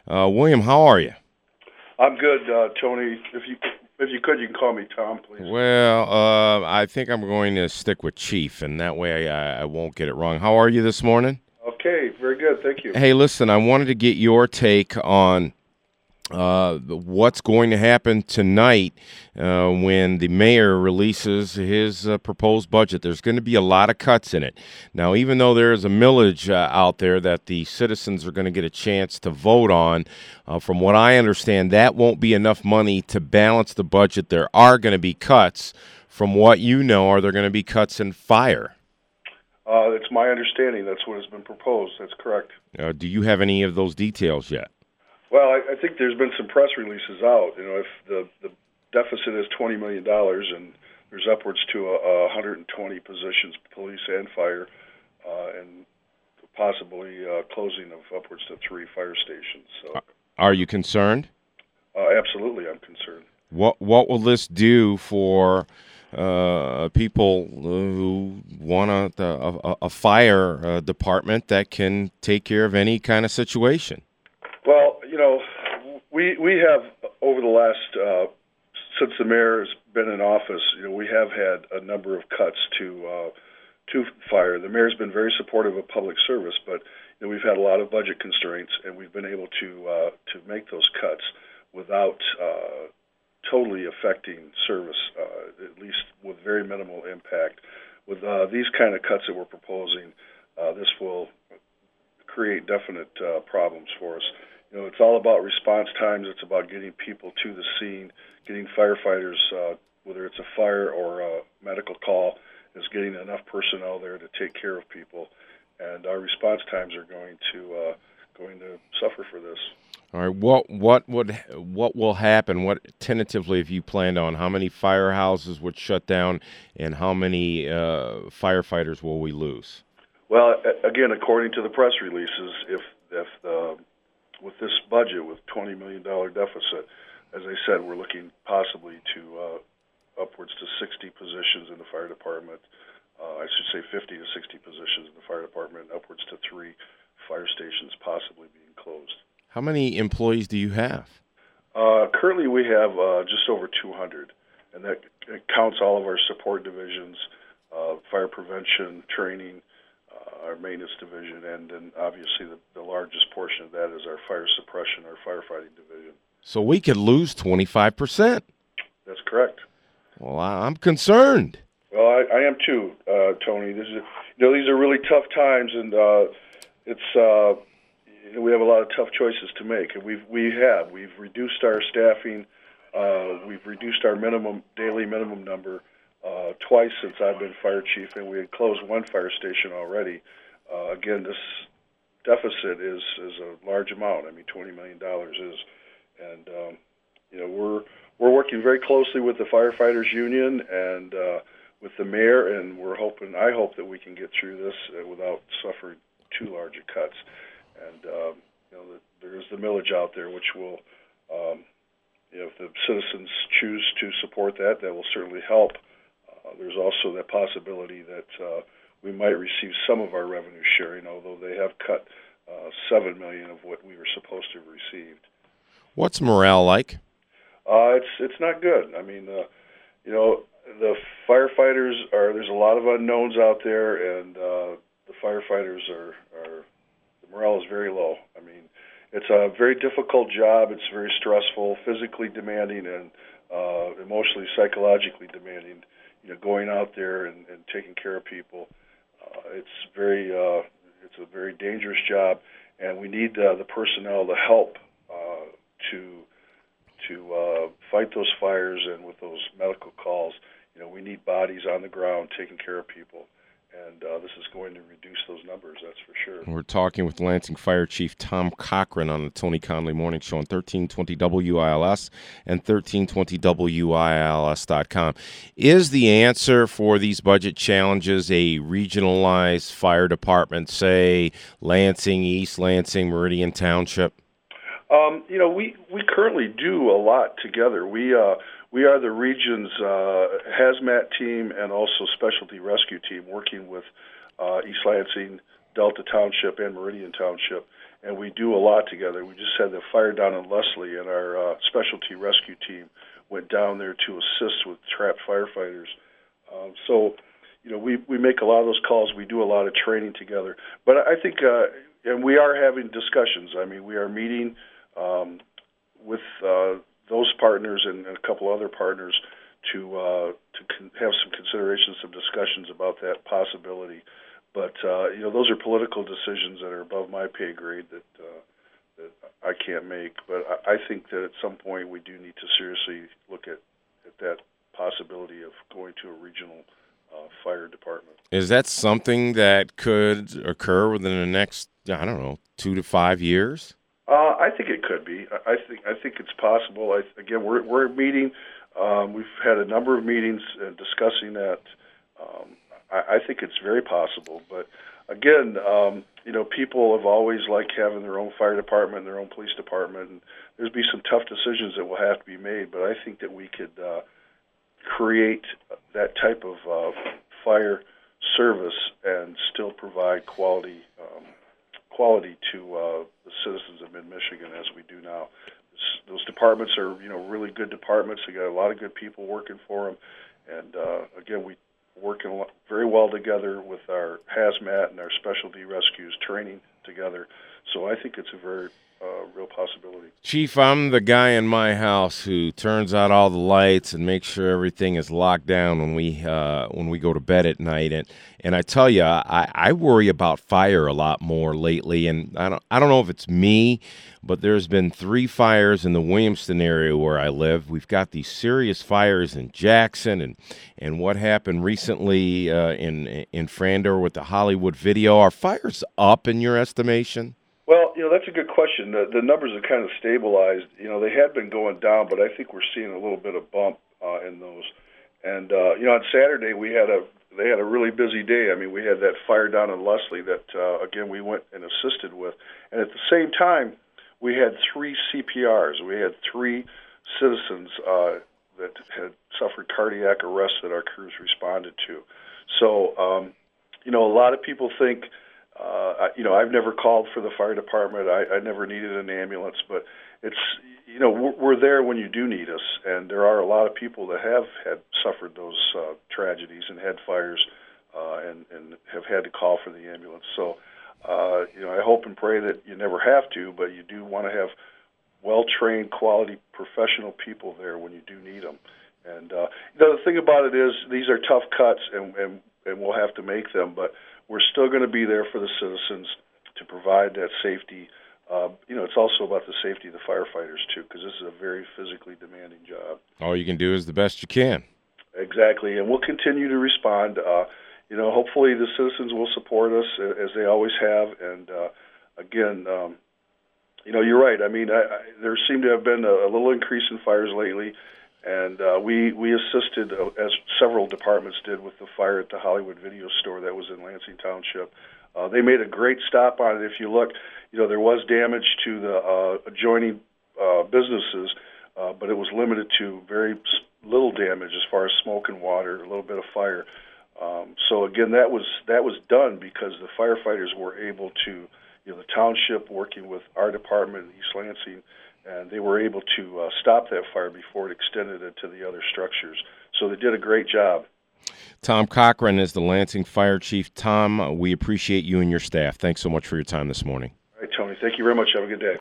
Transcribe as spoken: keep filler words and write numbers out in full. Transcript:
Uh, William, how are you? I'm good, uh, Tony. If you if you could, you can call me Tom, please. Well, uh, I think I'm going to stick with Chief, and that way I, I won't get it wrong. How are you this morning? Okay, very good. Thank you. Hey, listen, I wanted to get your take on uh, what's going to happen tonight uh, when the mayor releases his uh, proposed budget. There's going to be a lot of cuts in it. Now, even though there is a millage uh, out there that the citizens are going to get a chance to vote on, uh, from what I understand, that won't be enough money to balance the budget. There are going to be cuts. From what you know, are there going to be cuts in fire? Uh, it's my understanding that's what has been proposed. That's correct. Uh, do you have any of those details yet? Well, I, I think there's been some press releases out. You know, if the the deficit is twenty million dollars and there's upwards to a, a one hundred twenty positions, police and fire, uh, and possibly uh, closing of upwards to three fire stations. So, Are you concerned? uh, absolutely, I'm concerned. What what will this do for uh, people who want a, a, a fire uh, department that can take care of any kind of situation? Well, you know, we we have over the last uh, since the mayor has been in office, you know, we have had a number of cuts to uh, to fire. The mayor's been very supportive of public service, but you know, we've had a lot of budget constraints, and we've been able to uh, to make those cuts without uh, totally affecting service, uh, at least with very minimal impact. With uh, these kind of cuts that we're proposing, uh, this will create definite uh, problems for us. You know, it's all about response times. It's about getting people to the scene, getting firefighters, uh, whether it's a fire or a medical call, is getting enough personnel there to take care of people, and our response times are going to uh, going to suffer for this. All right, what what would what will happen? What tentatively have you planned on? How many firehouses would shut down, and how many uh, firefighters will we lose? Well, again, according to the press releases, if if the with this budget with twenty million dollar deficit, as I said, we're looking possibly to uh, upwards to sixty positions in the fire department. Uh, I should say fifty to sixty positions in the fire department, and upwards to three fire stations possibly being closed. How many employees do you have? Uh, currently, we have uh, just over two hundred, and that counts all of our support divisions, uh, fire prevention, training, uh, our maintenance division, and then obviously the, the largest portion of that is our fire suppression, our firefighting division. So we could lose twenty-five percent. That's correct. Well, I'm concerned. Well, I, I am too, uh, Tony. This is, you know, these are really tough times, and uh, it's uh, you know, we have a lot of tough choices to make, and we've we have we've reduced our staffing, uh, we've reduced our minimum daily minimum number uh, twice since I've been fire chief, and we had closed one fire station already. Uh, again, this deficit is is a large amount. I mean, twenty million dollars is, and um, you know we're we're working very closely with the firefighters union and uh, with the mayor, and we're hoping. I hope that we can get through this uh, without suffering too large a cuts. And um, you know, the, there is the millage out there, which will, um, you know, if the citizens choose to support that, that will certainly help. Uh, there's also that possibility that uh, we might receive some of our revenue sharing, although they have cut uh, seven million of what we were supposed to have received. What's morale like? Uh, it's it's not good. I mean, uh, you know, the firefighters are. There's a lot of unknowns out there, and uh, the firefighters are are. Morale is very low. I mean, it's a very difficult job. It's very stressful, physically demanding, and uh, emotionally, psychologically demanding. You know, going out there and, and taking care of people. Uh, it's very, uh, it's a very dangerous job, and we need uh, the personnel to help uh, to to uh, fight those fires and with those medical calls. You know, we need bodies on the ground taking care of people. And uh, this is going to reduce those numbers, that's for sure. We're talking with Lansing Fire Chief Tom Cochran on the Tony Conley Morning Show on thirteen twenty W I L S and thirteen twenty W I L S dot com. Is the answer for these budget challenges a regionalized fire department, say Lansing, East Lansing, Meridian Township? Um, you know, we, we currently do a lot together. We uh, we are the region's uh, hazmat team and also specialty rescue team, working with uh, East Lansing, Delta Township, and Meridian Township. and we do a lot together. We just had the fire down in Leslie, and our uh, specialty rescue team went down there to assist with trapped firefighters. Um, so, you know, we, we make a lot of those calls. We do a lot of training together. But I think, uh, and we are having discussions. I mean, we are meeting um, with uh, those partners and, and a couple other partners to uh, to con- have some considerations, some discussions about that possibility. But, uh, you know, those are political decisions that are above my pay grade that, uh, that I can't make. But I, I think that at some point we do need to seriously look at, at that possibility of going to a regional uh, fire department. Is that something that could occur within the next, I don't know, two to five years? Uh, I think it could be. I think I think it's possible. I, again, we're we're meeting. Um, we've had a number of meetings uh, discussing that. Um, I, I think it's very possible. But again, um, you know, people have always liked having their own fire department, their own police department. And there's be some tough decisions that will have to be made. But I think that we could uh, create that type of uh, fire service and still provide quality. Um, quality to uh, the citizens of Mid-Michigan as we do now. Those departments are, you know, really good departments. They got a lot of good people working for them, and uh, again, we working very well together with our hazmat and our specialty rescues training together. So I think it's a very uh, real possibility. Chief, I'm the guy in my house who turns out all the lights and makes sure everything is locked down when we uh, when we go to bed at night. And and I tell you, I, I worry about fire a lot more lately. And I don't I don't know if it's me, but there's been three fires in the Williamston area where I live. We've got these serious fires in Jackson, and and what happened recently uh, in in Frandor with the Hollywood video. Are fires up in your estimation? Well, you know, that's a good question. The, the numbers have kind of stabilized. You know, they had been going down, but I think we're seeing a little bit of bump uh, in those. And, uh, you know, on Saturday we had a they had a really busy day. I mean, we had that fire down in Leslie that, uh, again, we went and assisted with. And at the same time, we had three C P Rs. We had three citizens uh, that had suffered cardiac arrest that our crews responded to. So, um, you know, a lot of people think, Uh, you know, I've never called for the fire department. I, I never needed an ambulance, but it's, you know, we're, we're there when you do need us, and there are a lot of people that have had suffered those uh, tragedies and had fires uh, and, and have had to call for the ambulance. So, uh, you know, I hope and pray that you never have to, but you do want to have well-trained, quality, professional people there when you do need them. And uh, you know, the thing about it is these are tough cuts, and, and, and we'll have to make them, but we're still going to be there for the citizens to provide that safety. Uh, you know, it's also about the safety of the firefighters, too, because this is a very physically demanding job. All you can do is the best you can. Exactly, and we'll continue to respond. Uh, you know, hopefully the citizens will support us, as they always have. And, uh, again, um, you know, you're right. I mean, I, I, there seemed to have been a, a little increase in fires lately. And uh, we we assisted, uh, as several departments did, with the fire at the Hollywood Video Store that was in Lansing Township. Uh, they made a great stop on it. If you look, you know, there was damage to the uh, adjoining uh, businesses, uh, but it was limited to very little damage as far as smoke and water, a little bit of fire. Um, so again, that was that was done because the firefighters were able to, you know, the township working with our department in East Lansing, and they were able to uh, stop that fire before it extended into the other structures. So they did a great job. Tom Cochran is the Lansing Fire Chief. Tom, we appreciate you and your staff. Thanks so much for your time this morning. All right, Tony. Thank you very much. Have a good day.